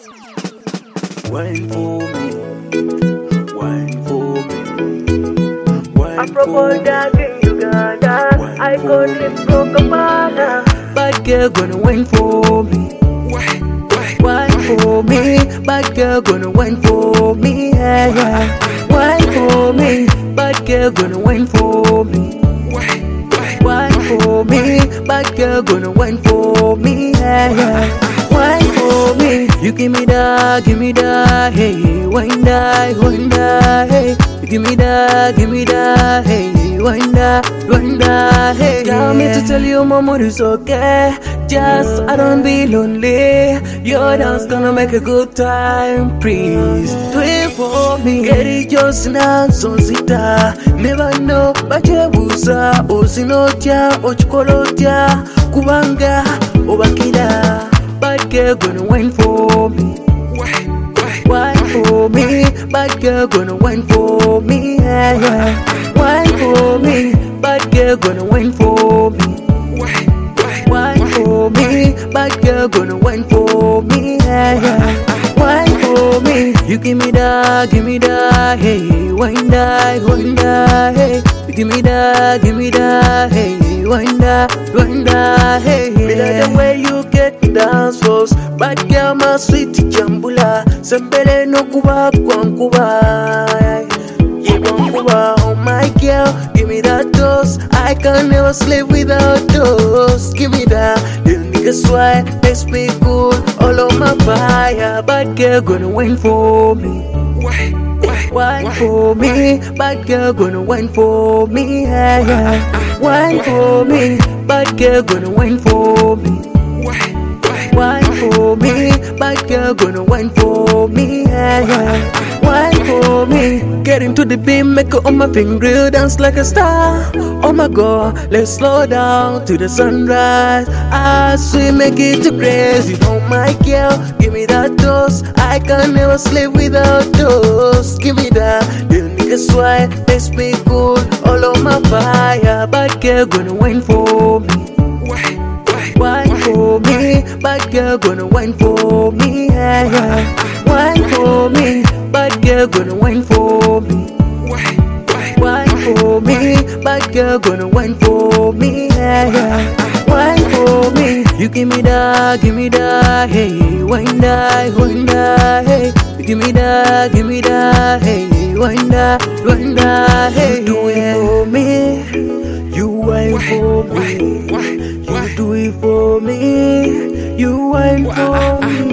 Wine for me, wine for me, wine I propose that in Uganda. I go live Copacabana. Bad girl gonna wine for me, wine for me. Bad girl gonna wine for me, yeah, yeah. Wine for me, bad girl gonna wine for me, wine for me. Bad girl gonna wine for me, yeah, yeah. Wine for me, you give me that, hey, wine that, hey. You give me that, hey, wine that, hey. Tell me to tell you, mama, it's okay. Just I don't be lonely. Your dance gonna make a good time. Please do it for me. Get it just now, so sita. Never know, but you busa. Osinotia, ochkolotia, kubanga, obakida. Bad girl gonna wine for me, wine for me. Bad girl gonna wine for me, yeah, yeah. Wine for me, bad girl gonna wine for me, wine for me. Bad girl gonna wine for me, yeah, yeah. Wine for me, you give me that, hey, wine that, hey. You give me that, hey, wine that, hey. Me like the way you get dance floors. Bad girl, my sweet jambula. Sembele no kuba kwankuba. Yeah, kwankuba. Oh my girl, give me that dose. I can never sleep without those. Give me that, little nigga swag, makes me cool. All on my fire. Bad girl gonna wine for me, wine for me. Bad girl gonna wine for me, yeah, yeah. Wine for me, bad girl gonna wine for me, wine for me. Bad girl gonna wine for me, yeah, yeah. Wine for me. Get into the beat, make it on my finger, dance like a star. Oh my God, let's slow down to the sunrise. As we make it to crazy, oh my girl, give me that dose. I can never sleep without those. Give me that, little nigga swag, makes me cool. All on my fire. Bad girl gonna wine for me, wine for me. Bad girl gonna wine for me, yeah, yeah. Wine for me, bad girl gonna wine for me, wine for me. Bad girl gonna wine for me, yeah, yeah. Wine for me, you give me that, hey, wine that, hey. You give me that, hey, wine that, hey. You do it for me, you wine for me. You do it for me, you wine for me.